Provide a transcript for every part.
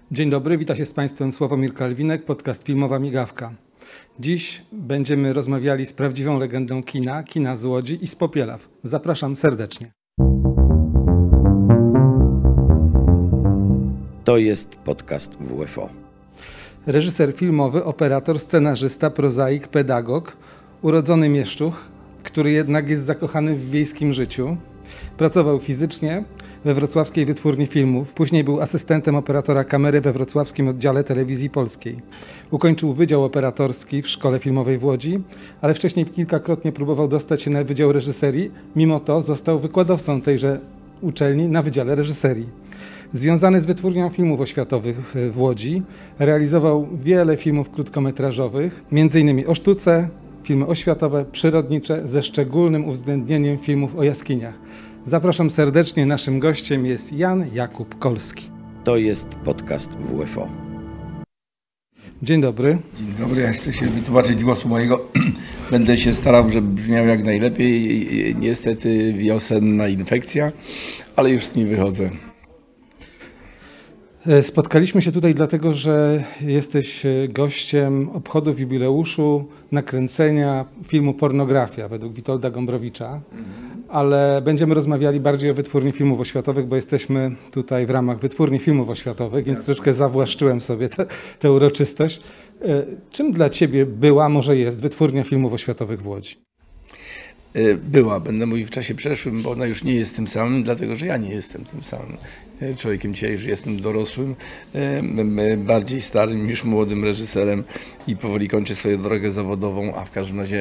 Dzień dobry, wita się z Państwem Sławomir Kalwinek, podcast Filmowa Migawka. Dziś będziemy rozmawiali z prawdziwą legendą kina z Łodzi i z Popielaw. Zapraszam serdecznie. To jest podcast WFO. Reżyser filmowy, operator, scenarzysta, prozaik, pedagog, urodzony Mieszczuch, który jednak jest zakochany w wiejskim życiu. Pracował fizycznie we Wrocławskiej Wytwórni Filmów. Później był asystentem operatora kamery we wrocławskim oddziale Telewizji Polskiej. Ukończył Wydział Operatorski w Szkole Filmowej w Łodzi, ale wcześniej kilkakrotnie próbował dostać się na Wydział Reżyserii. Mimo to został wykładowcą tejże uczelni na Wydziale Reżyserii. Związany z Wytwórnią Filmów Oświatowych w Łodzi, realizował wiele filmów krótkometrażowych, m.in. o sztuce, filmy oświatowe, przyrodnicze, ze szczególnym uwzględnieniem filmów o jaskiniach. Zapraszam serdecznie, naszym gościem jest Jan Jakub Kolski. To jest podcast WFO. Dzień dobry. Dzień dobry, ja chcę się wytłumaczyć z głosu mojego. Będę się starał, żeby brzmiał jak najlepiej. Niestety wiosenna infekcja, ale już z niej wychodzę. Spotkaliśmy się tutaj dlatego, że jesteś gościem obchodów jubileuszu nakręcenia filmu Pornografia według Witolda Gombrowicza, ale będziemy rozmawiali bardziej o Wytwórni Filmów Oświatowych, bo jesteśmy tutaj w ramach Wytwórni Filmów Oświatowych, więc troszkę zawłaszczyłem sobie tę uroczystość. Czym dla Ciebie była, może jest, Wytwórnia Filmów Oświatowych w Łodzi? Była, będę mówił w czasie przeszłym, bo ona już nie jest tym samym, dlatego że ja nie jestem tym samym człowiekiem. Dzisiaj już jestem dorosłym, bardziej starym niż młodym reżyserem i powoli kończę swoją drogę zawodową, a w każdym razie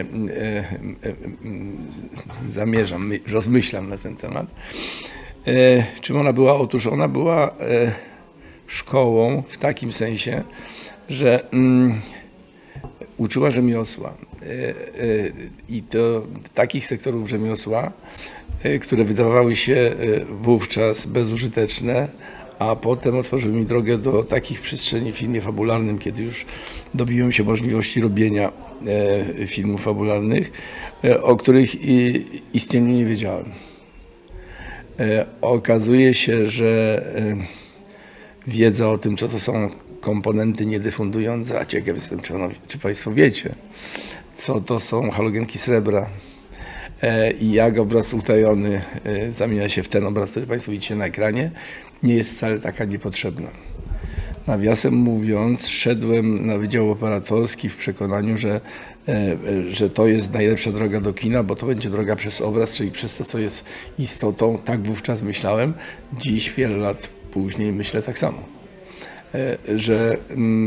rozmyślam na ten temat. Czym ona była? Otóż ona była szkołą w takim sensie, że uczyła rzemiosła i to takich sektorów rzemiosła, które wydawały się wówczas bezużyteczne, a potem otworzyły mi drogę do takich przestrzeni w filmie fabularnym, kiedy już dobiłem się możliwości robienia filmów fabularnych, o których istnieniu nie wiedziałem. Okazuje się, że wiedza o tym, co to są komponenty niedyfundujące, a ciekaw jestem, czy Państwo wiecie, co to są halogenki srebra i jak obraz utajony zamienia się w ten obraz, który Państwo widzicie na ekranie, nie jest wcale taka niepotrzebna. Nawiasem mówiąc, szedłem na Wydział Operatorski w przekonaniu, że to jest najlepsza droga do kina, bo to będzie droga przez obraz, czyli przez to, co jest istotą. Tak wówczas myślałem. Dziś, wiele lat później, myślę tak samo. Że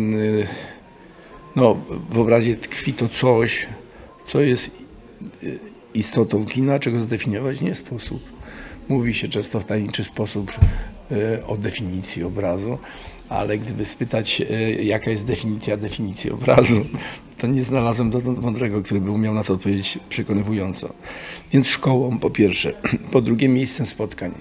w obrazie tkwi to coś, co jest istotą kina, czego zdefiniować nie sposób. Mówi się często w tajemniczy sposób o definicji obrazu, ale gdyby spytać, jaka jest definicji obrazu, to nie znalazłem dotąd mądrego, który by umiał na to odpowiedzieć przekonywująco. Więc szkołą po pierwsze, po drugie miejscem spotkań.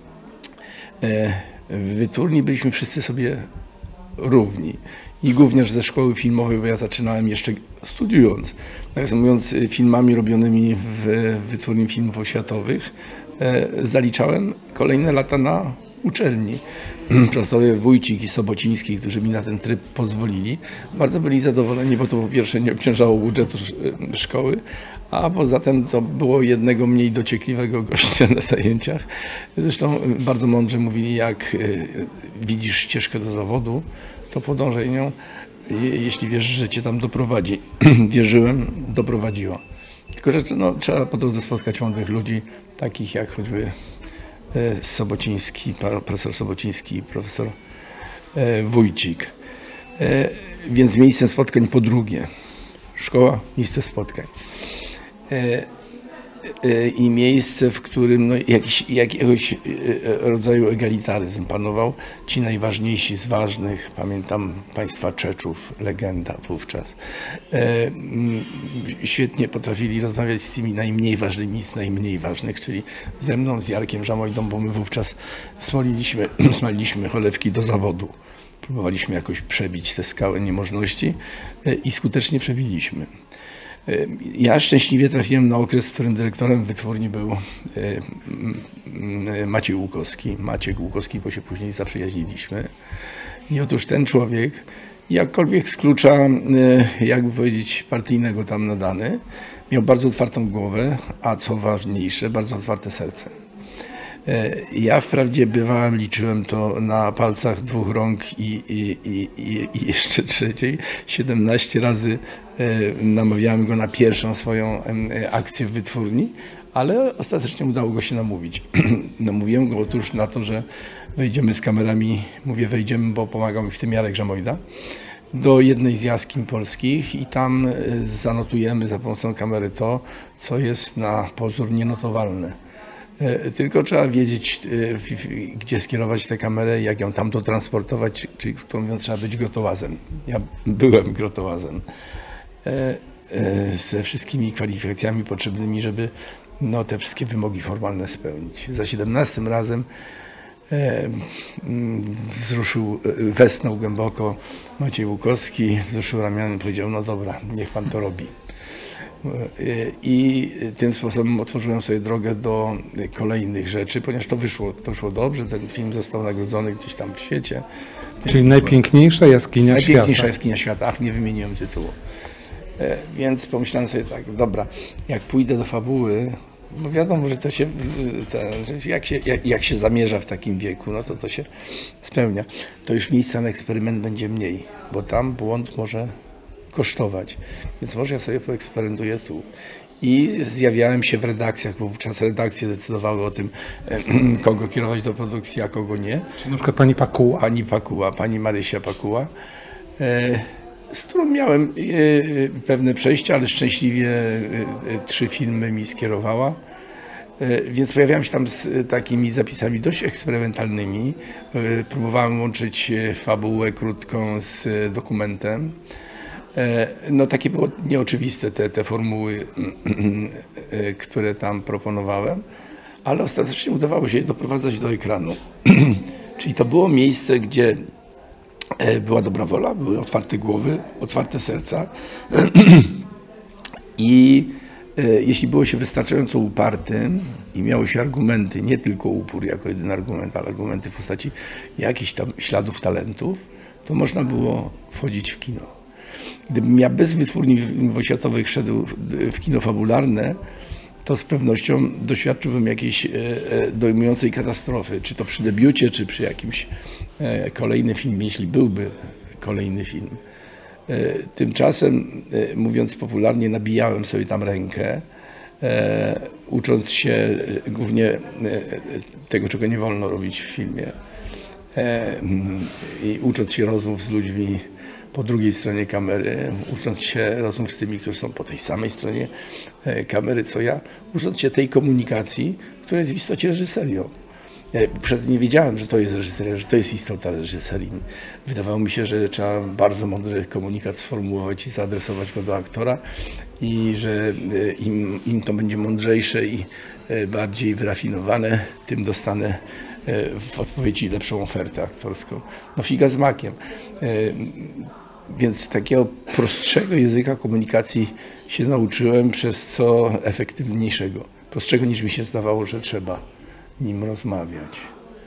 W Wytwórni byliśmy wszyscy sobie równi. I gówniarz ze szkoły filmowej, bo ja zaczynałem jeszcze studiując, nawiasem mówiąc, filmami robionymi w Wytwórni Filmów Oświatowych, zaliczałem kolejne lata na uczelni. Profesorowie Wójcik i Sobociński, którzy mi na ten tryb pozwolili, bardzo byli zadowoleni, bo to po pierwsze nie obciążało budżetu szkoły, a poza tym to było jednego mniej dociekliwego gościa na zajęciach. Zresztą bardzo mądrze mówili, jak widzisz ścieżkę do zawodu, to podążaj nią, jeśli wiesz, że cię tam doprowadzi. Wierzyłem, doprowadziła. Tylko, że trzeba po drodze spotkać mądrych ludzi, takich jak choćby Sobociński, profesor Sobociński i profesor Wójcik. Więc miejscem spotkań po drugie. Szkoła, miejsce spotkań. I miejsce, w którym jakiegoś rodzaju egalitaryzm panował. Ci najważniejsi z ważnych, pamiętam państwa Czeczów, legenda wówczas, świetnie potrafili rozmawiać z tymi najmniej ważnymi z najmniej ważnych, czyli ze mną, z Jarkiem Żamojdą, bo my wówczas smaliliśmy cholewki do zawodu. Próbowaliśmy jakoś przebić te skały niemożności i skutecznie przebiliśmy. Ja szczęśliwie trafiłem na okres, w którym dyrektorem wytwórni był Maciek Łukowski, bo się później zaprzyjaźniliśmy. I otóż ten człowiek, jakkolwiek z klucza, jakby powiedzieć, partyjnego tam nadany, miał bardzo otwartą głowę, a co ważniejsze, bardzo otwarte serce. Ja wprawdzie bywałem, liczyłem to na palcach 2 rąk i jeszcze trzeciej. 17 razy namawiałem go na pierwszą swoją akcję w wytwórni, ale ostatecznie udało go się namówić. Namówiłem go otóż na to, że wejdziemy z kamerami, mówię wejdziemy, bo pomagał mi w tym Jarek Żamojda, do jednej z jaskiń polskich i tam zanotujemy za pomocą kamery to, co jest na pozór nienotowalne. Tylko trzeba wiedzieć, gdzie skierować tę kamerę, jak ją tam dotransportować, czyli krótko mówiąc, trzeba być grotołazem. Ja byłem grotołazem ze wszystkimi kwalifikacjami potrzebnymi, żeby te wszystkie wymogi formalne spełnić. Za 17 razem westchnął głęboko Maciej Łukowski, wzruszył ramionami, powiedział: no dobra, niech pan to robi. I tym sposobem otworzyłem sobie drogę do kolejnych rzeczy, ponieważ to wyszło dobrze, ten film został nagrodzony gdzieś tam w świecie. Czyli najpiękniejsza jaskinia świata. Najpiękniejsza jaskinia świata, ach, nie wymieniłem tytułu. Więc pomyślałem sobie tak, dobra, jak pójdę do fabuły, bo wiadomo, że to się, jak się zamierza w takim wieku, no to się spełnia. To już miejsca na eksperyment będzie mniej, bo tam błąd może kosztować. Więc może ja sobie poeksperymentuję tu. I zjawiałem się w redakcjach, bo wówczas redakcje decydowały o tym, kogo kierować do produkcji, a kogo nie. Czyli na przykład pani Pakuła? Pani Pakuła, pani Marysia Pakuła, z którą miałem pewne przejścia, ale szczęśliwie 3 filmy mi skierowała. Więc pojawiałem się tam z takimi zapisami dość eksperymentalnymi. Próbowałem łączyć fabułę krótką z dokumentem. No takie było nieoczywiste te formuły, które tam proponowałem, ale ostatecznie udawało się je doprowadzać do ekranu. Czyli to było miejsce, gdzie była dobra wola, były otwarte głowy, otwarte serca i jeśli było się wystarczająco upartym i miało się argumenty, nie tylko upór jako jedyny argument, ale argumenty w postaci jakichś tam śladów talentów, to można było wchodzić w kino. Gdybym ja bez wytwórni filmów oświatowych szedł w kino fabularne, to z pewnością doświadczyłbym jakiejś dojmującej katastrofy, czy to przy debiucie, czy przy jakimś kolejnym filmie, jeśli byłby kolejny film. Tymczasem, mówiąc popularnie, nabijałem sobie tam rękę, ucząc się głównie tego, czego nie wolno robić w filmie i ucząc się rozmów z ludźmi po drugiej stronie kamery, ucząc się rozmów z tymi, którzy są po tej samej stronie kamery co ja, ucząc się tej komunikacji, która jest w istocie reżyserią. Ja przez nie wiedziałem, że to jest reżyseria, że to jest istota reżyserii. Wydawało mi się, że trzeba bardzo mądry komunikat sformułować i zaadresować go do aktora i że im to będzie mądrzejsze i bardziej wyrafinowane, tym dostanę w odpowiedzi lepszą ofertę aktorską. No figa z makiem. Więc takiego prostszego języka komunikacji się nauczyłem, przez co efektywniejszego. Prostszego niż mi się zdawało, że trzeba nim rozmawiać.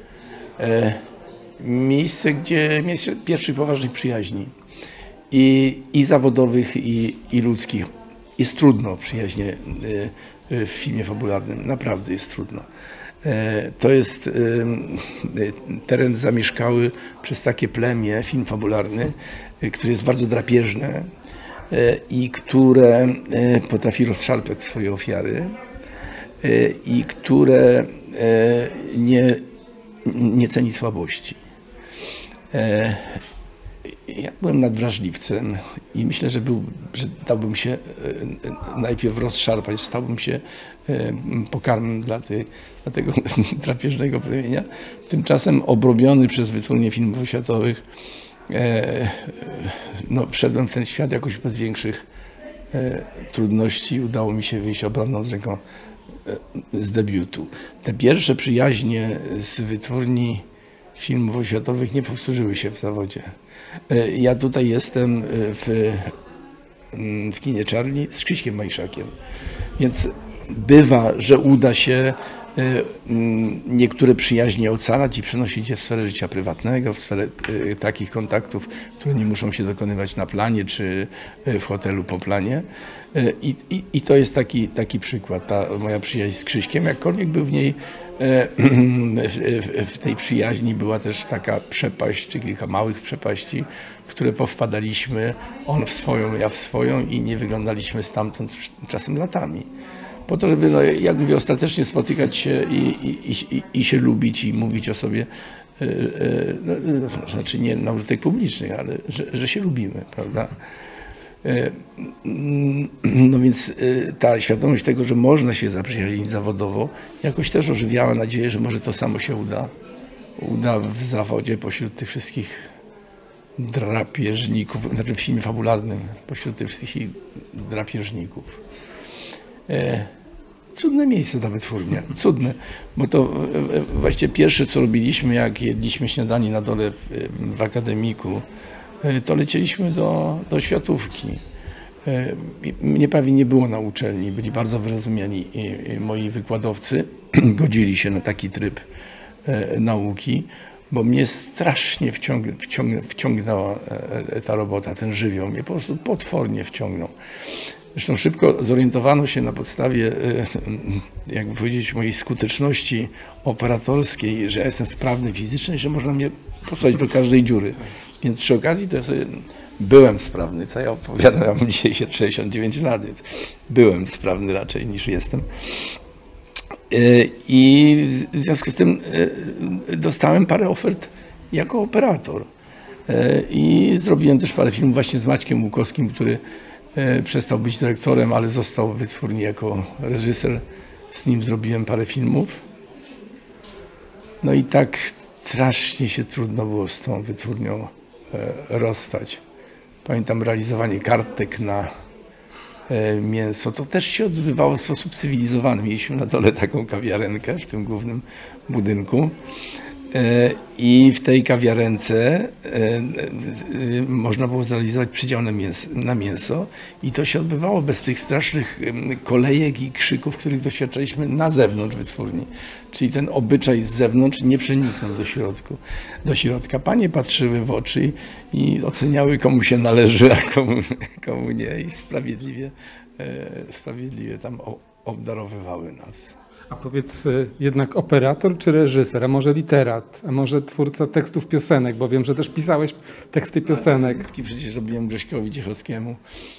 Miejsce pierwszych poważnych przyjaźni i zawodowych, i ludzkich. Jest trudno przyjaźnie w filmie fabularnym, naprawdę jest trudno. To jest teren zamieszkały przez takie plemię, film fabularny, który jest bardzo drapieżny i które potrafi rozszarpać swoje ofiary i które nie ceni słabości. Ja byłem nadwrażliwcem i myślę, że dałbym się najpierw rozszarpać, stałbym się pokarmem dla tego drapieżnego plemienia. Tymczasem obrobiony przez wytwórnię filmów oświatowych wszedłem w ten świat jakoś bez większych trudności. Udało mi się wyjść obronną z ręką z debiutu. Te pierwsze przyjaźnie z wytwórni filmów oświatowych nie powtórzyły się w zawodzie. Ja tutaj jestem w kinie Czarni z Krzyśkiem Majszakiem, więc bywa, że uda się niektóre przyjaźnie ocalać i przenosić je w sferę życia prywatnego, w sferę takich kontaktów, które nie muszą się dokonywać na planie czy w hotelu po planie. I to jest taki przykład. Ta moja przyjaźń z Krzyśkiem, jakkolwiek był w niej, w tej przyjaźni była też taka przepaść, czy kilka małych przepaści, w które powpadaliśmy, on w swoją, ja w swoją i nie wyglądaliśmy stamtąd czasem latami. Po to, żeby, no, jak mówię, ostatecznie spotykać się i się lubić i mówić o sobie, znaczy nie na użytek publiczny, ale że się lubimy, prawda? No więc ta świadomość tego, że można się zaprzyjaźnić zawodowo, jakoś też ożywiała nadzieję, że może to samo się uda w zawodzie pośród tych wszystkich drapieżników, znaczy w filmie fabularnym, pośród tych wszystkich drapieżników. Cudne miejsce ta wytwórnia, cudne, bo to właściwie pierwsze, co robiliśmy, jak jedliśmy śniadanie na dole w akademiku, to lecieliśmy do Światłówki. Mnie prawie nie było na uczelni, byli bardzo wyrozumiani moi wykładowcy, godzili się na taki tryb nauki, bo mnie strasznie wciągnęła ta robota, ten żywioł, mnie po prostu potwornie wciągnął. Zresztą szybko zorientowano się na podstawie, jakby powiedzieć, mojej skuteczności operatorskiej, że ja jestem sprawny fizycznie, że można mnie posłać do każdej dziury. Więc przy okazji to ja sobie byłem sprawny, co ja opowiadam, ja mam dzisiaj 69 lat, więc byłem sprawny raczej niż jestem. I w związku z tym dostałem parę ofert jako operator. I zrobiłem też parę filmów właśnie z Maćkiem Łukowskim, który przestał być dyrektorem, ale został w wytwórni jako reżyser. Z nim zrobiłem parę filmów. No i tak strasznie się trudno było z tą wytwórnią rozstać. Pamiętam realizowanie kartek na mięso. To też się odbywało w sposób cywilizowany. Mieliśmy na dole taką kawiarenkę w tym głównym budynku. I w tej kawiarence można było zrealizować przydział na mięso i to się odbywało bez tych strasznych kolejek i krzyków, których doświadczaliśmy na zewnątrz wytwórni. Czyli ten obyczaj z zewnątrz nie przeniknął do środka. Panie patrzyły w oczy i oceniały, komu się należy, a komu nie, i sprawiedliwie tam obdarowywały nas. A powiedz, jednak operator czy reżyser, a może literat, a może twórca tekstów piosenek, bo wiem, że też pisałeś teksty piosenek. Przecież robiłem Grześkowi Ciechowskiemu.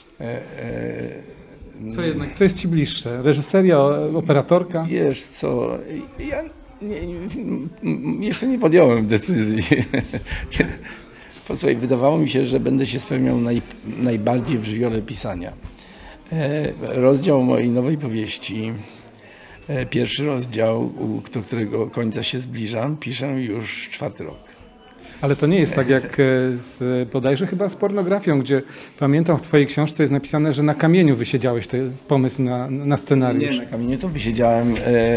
Co jest ci bliższe? Reżyseria, operatorka? Wiesz co, ja jeszcze nie podjąłem decyzji. Posłuchaj, wydawało mi się, że będę się spełniał najbardziej w żywiole pisania. Rozdział mojej nowej powieści, pierwszy rozdział, do którego końca się zbliżam, piszę już 4. rok. Ale to nie jest tak jak bodajże chyba z pornografią, gdzie pamiętam w twojej książce jest napisane, że na kamieniu wysiedziałeś ten pomysł na scenariusz. Nie, na kamieniu to wysiedziałem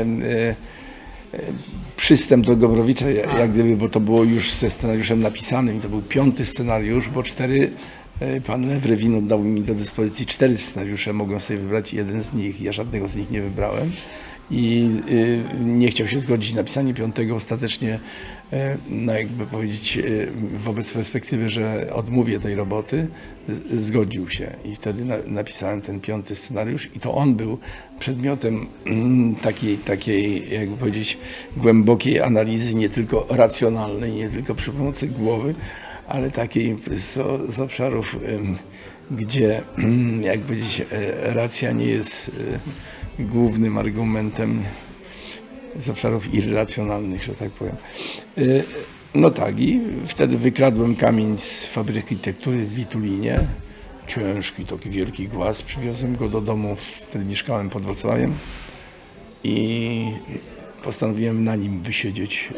przystęp do Gobrowicza, jak gdyby, bo to było już ze scenariuszem napisanym i to był 5. scenariusz, bo 4, pan Lewrewin oddał mi do dyspozycji 4 scenariusze, mogłem sobie wybrać jeden z nich, ja żadnego z nich nie wybrałem. I nie chciał się zgodzić na napisanie 5. Ostatecznie, no jakby powiedzieć, wobec perspektywy, że odmówię tej roboty, zgodził się. I wtedy napisałem ten 5. scenariusz i to on był przedmiotem takiej, jakby powiedzieć, głębokiej analizy, nie tylko racjonalnej, nie tylko przy pomocy głowy, ale takiej z obszarów, gdzie, jak powiedzieć, racja nie jest głównym argumentem, z obszarów irracjonalnych, że tak powiem. No tak, i wtedy wykradłem kamień z fabryki tektury w Witulinie. Ciężki, taki wielki głaz. Przywiozłem go do domu, wtedy mieszkałem pod Wrocławiem i postanowiłem na nim wysiedzieć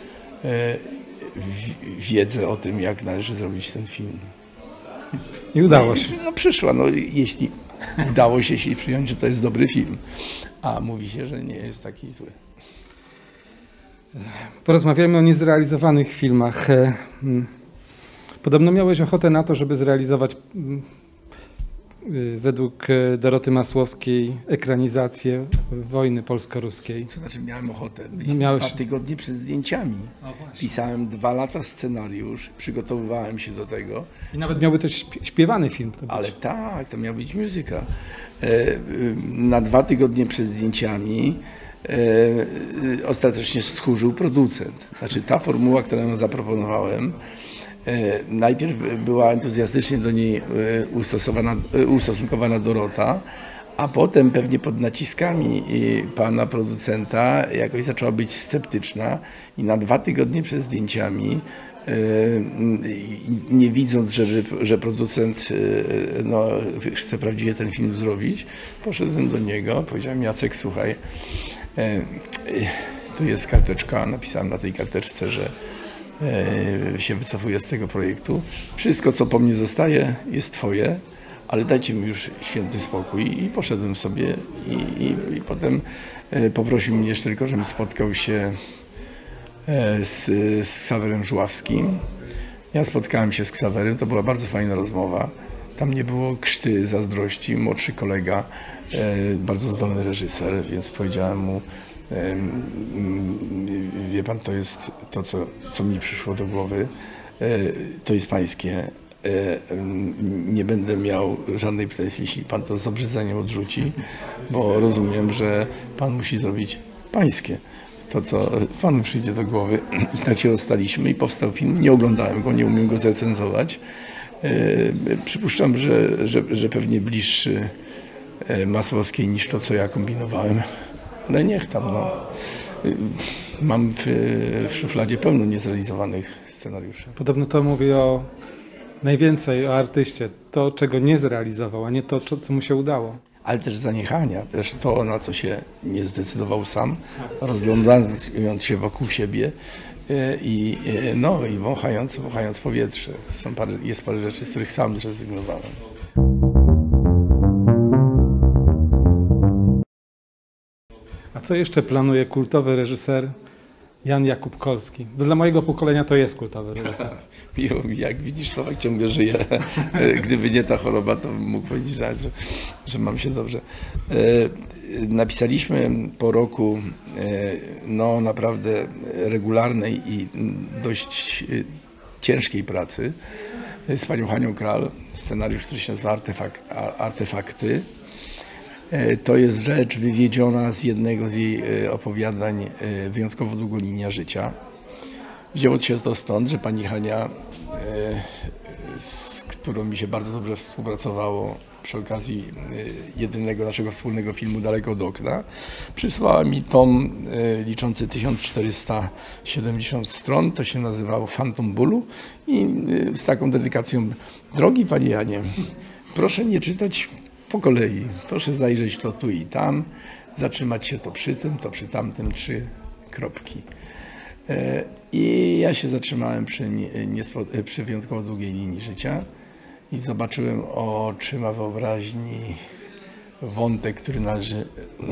wiedzę o tym, jak należy zrobić ten film. I udało się. No przyszła, no jeśli udało się, jeśli przyjąć, że to jest dobry film, a mówi się, że nie jest taki zły. Porozmawiajmy o niezrealizowanych filmach. Podobno miałeś ochotę na to, żeby zrealizować według Doroty Masłowskiej ekranizację wojny polsko-ruskiej. To znaczy miałem ochotę. Miałeś... 2 tygodnie przed zdjęciami. Pisałem 2 lata scenariusz, przygotowywałem się do tego. I nawet miałby to śpiewany film. To ale tak, to miał być musical. Na 2 tygodnie przed zdjęciami ostatecznie stchórzył producent. Znaczy ta formuła, którą zaproponowałem, najpierw była entuzjastycznie do niej ustosunkowana Dorota, a potem pewnie pod naciskami pana producenta jakoś zaczęła być sceptyczna i na 2 tygodnie przed zdjęciami, nie widząc, że producent chce prawdziwie ten film zrobić, poszedłem do niego, powiedziałem: Jacek, słuchaj, tu jest karteczka, napisałem na tej karteczce, że się wycofuję z tego projektu. Wszystko, co po mnie zostaje, jest twoje, ale dajcie mi już święty spokój. I poszedłem sobie i potem poprosił mnie jeszcze tylko, żebym spotkał się z Ksawerem Żuławskim. Ja spotkałem się z Ksawerem, to była bardzo fajna rozmowa. Tam nie było krzty, zazdrości. Młodszy kolega, bardzo zdolny reżyser, więc powiedziałem mu: wie pan, to jest to, co mi przyszło do głowy, to jest pańskie. Nie będę miał żadnej pretensji, jeśli pan to z obrzydzeniem odrzuci, bo rozumiem, że pan musi zrobić pańskie. To, co panu przyjdzie do głowy. I tak się rozstaliśmy i powstał film. Nie oglądałem go, nie umiem go zrecenzować. Przypuszczam, że pewnie bliższy Masłowskiej niż to, co ja kombinowałem. Ale niech tam, no. Mam w szufladzie pełno niezrealizowanych scenariuszy. Podobno to mówi najwięcej o artyście. To, czego nie zrealizował, a nie to, co mu się udało. Ale też zaniechania, też to, na co się nie zdecydował sam, rozglądając się wokół siebie i wąchając powietrze. Jest parę rzeczy, z których sam zrezygnowałem. A co jeszcze planuje kultowy reżyser Jan Jakub Kolski? Dla mojego pokolenia to jest kultowy reżyser. Miło mi, jak widzisz, Sławek ciągle żyje. Gdyby nie ta choroba, to bym mógł powiedzieć, że mam się dobrze. Napisaliśmy po roku naprawdę regularnej i dość ciężkiej pracy z panią Hanią Kral scenariusz, który się nazywa Artefakty. To jest rzecz wywiedziona z jednego z jej opowiadań, wyjątkowo długo Linia życia. Wzięło się to stąd, że pani Hania, z którą mi się bardzo dobrze współpracowało przy okazji jedynego naszego wspólnego filmu Daleko od okna, przysłała mi tom liczący 1470 stron. To się nazywało Fantom Bólu i z taką dedykacją: drogi pani Janie, proszę nie czytać po kolei, proszę zajrzeć to tu i tam, zatrzymać się to przy tym, to przy tamtym, 3 kropki. I ja się zatrzymałem przy wyjątkowo długiej linii życia i zobaczyłem oczyma wyobraźni wątek, który należy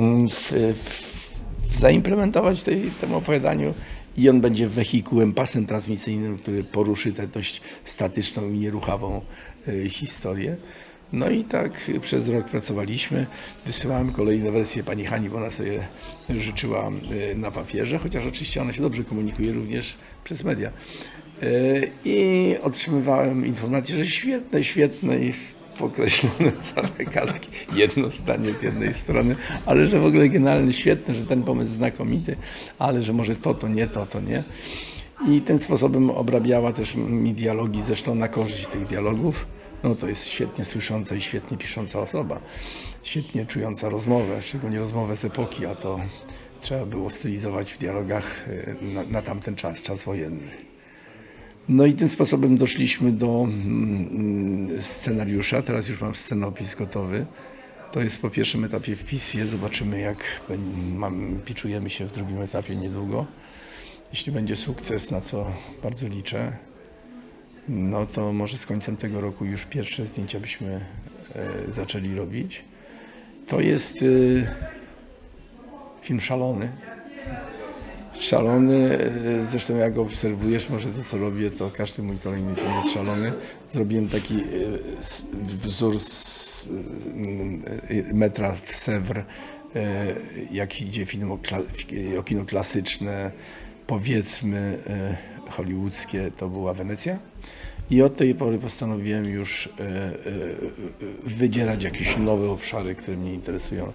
zaimplementować w tym opowiadaniu, i on będzie wehikułem, pasem transmisyjnym, który poruszy tę dość statyczną i nieruchawą historię. No i tak przez rok pracowaliśmy, wysyłałem kolejne wersje pani Hani, bo ona sobie życzyła na papierze, chociaż oczywiście ona się dobrze komunikuje również przez media. I otrzymywałem informację, że świetne jest pokreślone całe kartki, jedno zdanie z jednej strony, ale że w ogóle genialny, świetny, że ten pomysł znakomity, ale że może to nie, to nie. I tym sposobem obrabiała też mi dialogi, zresztą na korzyść tych dialogów. No to jest świetnie słysząca i świetnie pisząca osoba, świetnie czująca rozmowę, szczególnie rozmowę z epoki, a to trzeba było stylizować w dialogach na tamten czas wojenny. No i tym sposobem doszliśmy do scenariusza. Teraz już mam scenopis gotowy. To jest po pierwszym etapie wpis. Zobaczymy, jak piczujemy się w drugim etapie niedługo. Jeśli będzie sukces, na co bardzo liczę, no to może z końcem tego roku już pierwsze zdjęcia byśmy zaczęli robić. To jest film szalony. Szalony, zresztą jak go obserwujesz, może to co robię, to każdy mój kolejny film jest szalony. Zrobiłem taki wzór z metra w Sèvres, jak idzie film o kino klasyczne, powiedzmy hollywoodzkie, to była Wenecja. I od tej pory postanowiłem już wydzierać jakieś nowe obszary, które mnie interesują.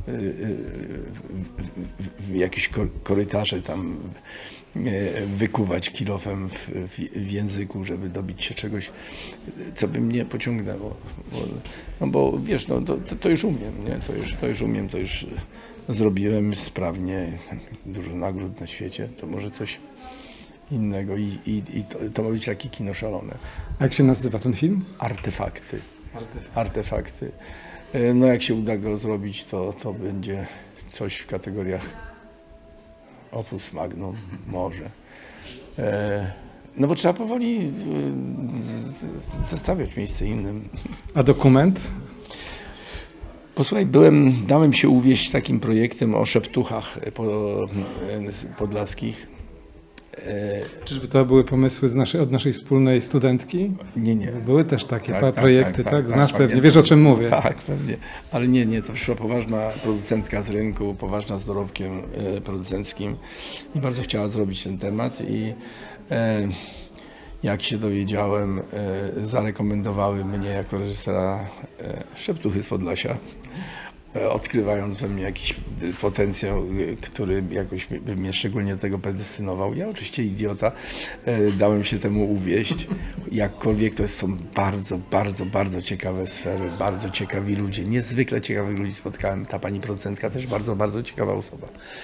Jakieś korytarze tam wykuwać kilofem w języku, żeby dobić się czegoś, co by mnie pociągnęło. Bo wiesz, no, to już umiem, nie? To już umiem, to już zrobiłem sprawnie, dużo nagród na świecie, to może coś innego i to ma być takie kino szalone. A jak się nazywa ten film? Artefakty. No jak się uda go zrobić, to będzie coś w kategoriach opus magnum, może. No bo trzeba powoli zostawiać miejsce innym. A dokument? Posłuchaj, dałem się uwieść takim projektem o szeptuchach podlaskich. Czyżby to były pomysły od naszej wspólnej studentki? Nie. Były też takie projekty, tak? Znasz pewnie, wiesz o czym mówię. Tak, pewnie. Ale nie, to przyszła poważna producentka z rynku, poważna z dorobkiem producenckim i bardzo chciała zrobić ten temat i jak się dowiedziałem, zarekomendowały mnie jako reżysera Szeptuchy z Podlasia, odkrywając we mnie jakiś potencjał, który jakoś by mnie szczególnie do tego predestynował. Ja oczywiście idiota, dałem się temu uwieść. Jakkolwiek to są bardzo ciekawe sfery, bardzo ciekawi ludzie, niezwykle ciekawych ludzi spotkałem. Ta pani producentka też bardzo ciekawa osoba.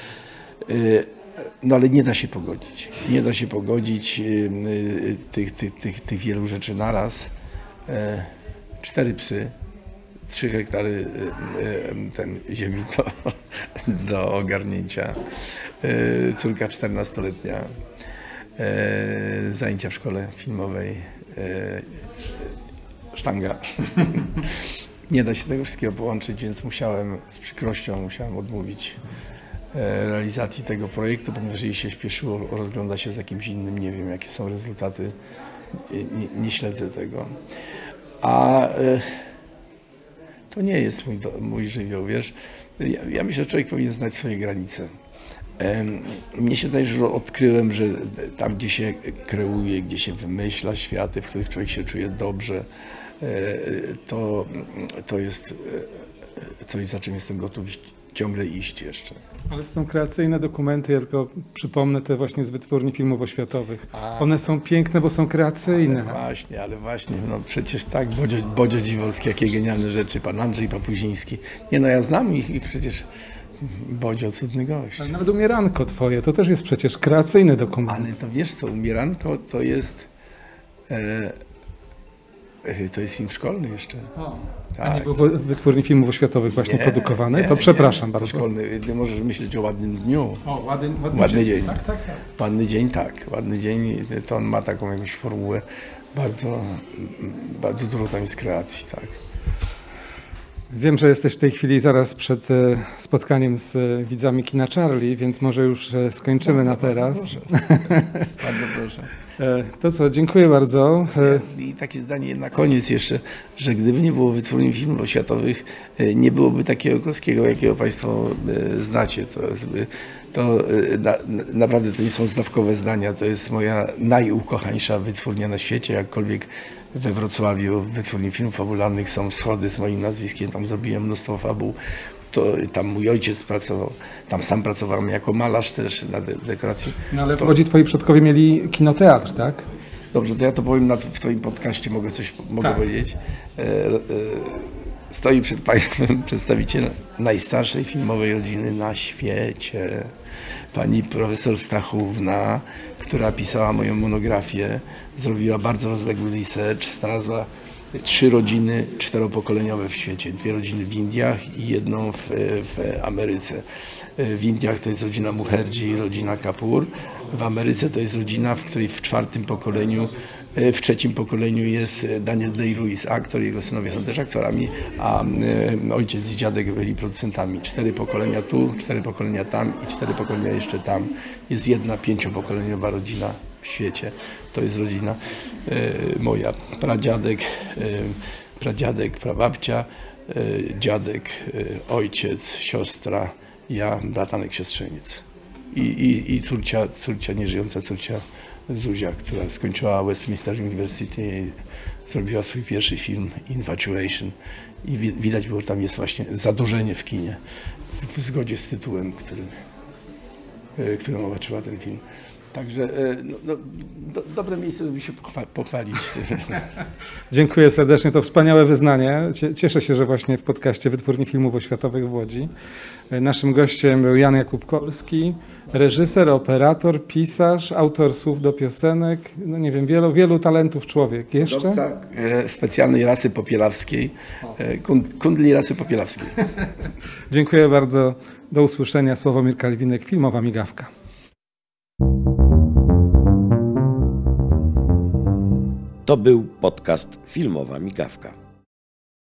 No ale nie da się pogodzić. Nie da się pogodzić tych wielu rzeczy naraz. 4 psy. 3 hektary ziemi do ogarnięcia, córka 14-letnia, zajęcia w szkole filmowej, sztanga. Nie da się tego wszystkiego połączyć, więc z przykrością musiałem odmówić realizacji tego projektu, ponieważ jej się śpieszyło, rozgląda się z jakimś innym, nie wiem jakie są rezultaty, nie śledzę tego. To nie jest mój żywioł, wiesz. Ja myślę, że człowiek powinien znać swoje granice. Mnie się zdaje, że odkryłem, że tam, gdzie się kreuje, gdzie się wymyśla światy, w których człowiek się czuje dobrze, to jest coś, za czym jestem gotów ciągle iść jeszcze. Ale są kreacyjne dokumenty, ja tylko przypomnę te właśnie z wytwórni filmów oświatowych. One są piękne, bo są kreacyjne. Ale właśnie, no przecież tak, Bodzio Dziworski, jakie genialne rzeczy, pan Andrzej Papuziński. Nie no, ja znam ich i przecież Bodzio, cudny gość. Ale nawet Umieranko twoje, to też jest przecież kreacyjny dokument. Ale to wiesz co, Umieranko to jest film szkolny jeszcze. Tak. A nie był w wytwórni filmów oświatowych właśnie produkowany? To przepraszam bardzo. Szkolny. Ty możesz myśleć o Ładnym Dniu. O, ładny dzień. Tak. Ładny dzień, tak. Ładny dzień, to on ma taką jakąś formułę. Bardzo dużo tam jest kreacji, tak. Wiem, że jesteś w tej chwili zaraz przed spotkaniem z widzami kina Charlie, więc może już skończymy na teraz. Bardzo proszę. To co, dziękuję bardzo. I takie zdanie na koniec jeszcze, że gdyby nie było wytwórni filmów oświatowych, nie byłoby takiego Kolskiego, jakiego Państwo znacie. Naprawdę to nie są zdawkowe zdania, to jest moja najukochańsza wytwórnia na świecie, jakkolwiek we Wrocławiu w wytwórni filmów fabularnych są schody z moim nazwiskiem, tam zrobiłem mnóstwo fabuł. Tam mój ojciec pracował, tam sam pracowałem jako malarz też na dekoracji. No ale to twoi przodkowie mieli kinoteatr, tak? Dobrze, to ja to powiem w swoim podcaście, mogę powiedzieć. Stoi przed Państwem przedstawiciel najstarszej filmowej rodziny na świecie. Pani profesor Stachówna, która pisała moją monografię, zrobiła bardzo rozległy research, znalazła 3 rodziny 4-pokoleniowe w świecie. 2 rodziny w Indiach i jedną w Ameryce. W Indiach to jest rodzina Mukherjee, rodzina Kapoor. W Ameryce to jest rodzina, w której w 4. pokoleniu W trzecim pokoleniu jest Daniel Day-Lewis, aktor, jego synowie są też aktorami, a ojciec i dziadek byli producentami. 4 pokolenia tu, 4 pokolenia tam i 4 pokolenia jeszcze tam. Jest jedna 5-pokoleniowa rodzina w świecie. To jest rodzina moja. Pradziadek, prababcia, dziadek, ojciec, siostra, ja, bratanek, siostrzeniec. I córcia, nieżyjąca córcia Zuzia, która skończyła Westminster University, zrobiła swój pierwszy film Infatuation i widać było, że tam jest właśnie zadłużenie w kinie w zgodzie z tytułem, którym obaczyła ten film. Także dobre miejsce, żeby się pochwalić. Dziękuję serdecznie, to wspaniałe wyznanie. Cieszę się, że właśnie w podcaście Wytwórni Filmów Oświatowych w Łodzi naszym gościem był Jan Jakub Kolski, reżyser, operator, pisarz, autor słów do piosenek, no nie wiem, wielu talentów człowiek. Jeszcze? Dowódca specjalnej rasy popielawskiej, kundli rasy popielawskiej. Dziękuję bardzo. Do usłyszenia. Sławomir Kalwinek, Filmowa Migawka. To był podcast Filmowa Migawka.